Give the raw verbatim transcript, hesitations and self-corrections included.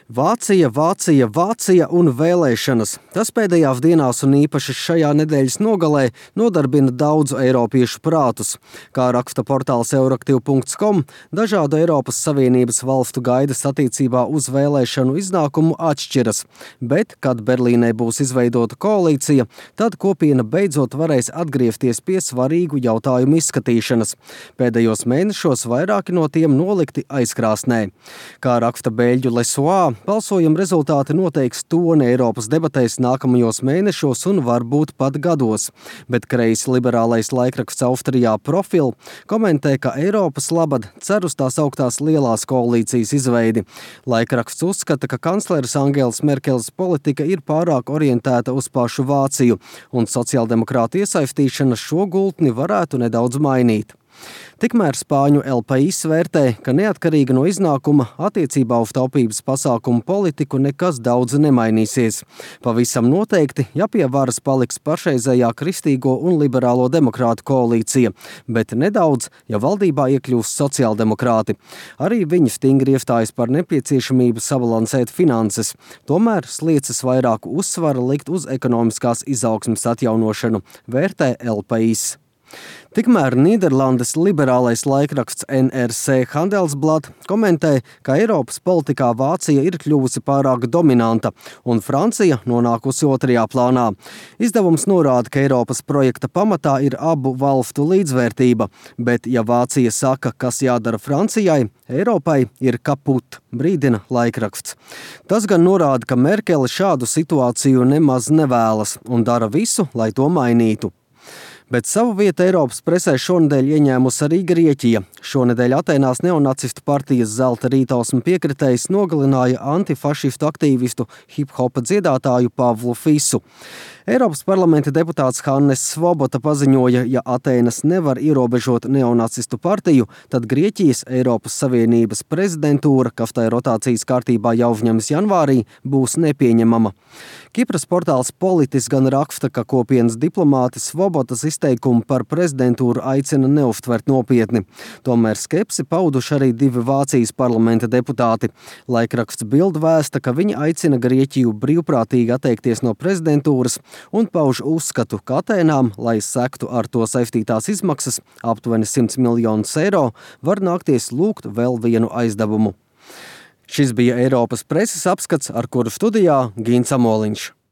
Vācija, Vācija, Vācija un vēlēšanas. Tas pēdējās dienās un īpaši šajā nedēļas nogalē nodarbina daudzu eiropiešu prātus. Kā raksta portāls Euraktiv punkts com, dažādu Eiropas Savienības valstu gaidas attiecībā uz vēlēšanu iznākumu atšķiras. Bet, kad Berlīnē būs izveidota koalīcija, tad kopiena beidzot varēs atgriezties pie svarīgu jautājumu izskatīšanas. Pēdējos mēnešos vairāki no tiem nolikti aizkrāsnē. Kā raksta Beļģu Lesoā, balsojuma rezultāti noteiks toni Eiropas debatēs nākamajos mēnešos un varbūt pat gados, bet kreisi liberālais laikraksts Austrijā Profil komentē, ka Eiropas labad cer uz tās augtās lielās koalīcijas izveidi. Laikraksts uzskata, ka kancleres Angelas Merkeles politika ir pārāk orientēta uz pašu Vāciju, un sociāldemokrātu iesaistīšana šo gultni varētu nedaudz mainīt. Tikmēr Spāņu El País vērtē, ka neatkarīgi no iznākuma attiecībā uz taupības pasākumu politiku nekas daudz nemainīsies. Pavisam noteikti, ja pie varas paliks pašreizējā kristīgo un liberālo demokrātu koalīcija, bet nedaudz, ja valdībā iekļūs sociāldemokrāti. Arī viņi stingri iestājas par nepieciešamību sabalansēt finanses, tomēr sliecas vairāku uzsvaru likt uz ekonomiskās izaugsmes atjaunošanu, vērtē El País. Tikmēr Nīderlandes liberālais laikraksts N R C Handelsblad komentē, ka Eiropas politikā Vācija ir kļuvusi pārāk dominanta un Francija nonākusi otrajā plānā. Izdevums norāda, ka Eiropas projekta pamatā ir abu valstu līdzvērtība, bet ja Vācija saka, kas jādara Francijai, Eiropai ir kaput, brīdina laikraksts. Tas gan norāda, ka Merkele šādu situāciju nemaz nevēlas un dara visu, lai to mainītu. Bet savu vietu Eiropas presē šonedēļ ieņēmusi arī Grieķija. Šonedēļ Atēnās neonacistu partijas Zelta rītausma piekritējs nogalināja antifašistu aktīvistu hip-hopa dziedātāju Pavlu Fisu. Eiropas parlamenta deputāts Hannes Svobota paziņoja, ja Atēnas nevar ierobežot neonacistu partiju, tad Grieķijas Eiropas Savienības prezidentūra, kas tai rotācijas kārtībā jau uzņemas janvārī, būs nepieņemama. Kipras portāls Politis gan raksta, ka kopienas diplomāti Svobotas izteikumu par prezidentūru aicina neuztvert nopietni. Tomēr skepsi pauduši arī divi Vācijas parlamenta deputāti. Laikraksts Bild vēsta, ka viņi aicina Grieķiju brīvprātīgi atteikties no prezidentūras un pauž uzskatu, ka Atēnām, lai sektu ar to saistītās izmaksas, aptuveni simts miljonus eiro, var nākties lūgt vēl vienu aizdevumu. Šis bija Eiropas preses apskats, ar kuru studijā Gīns Amoliņš.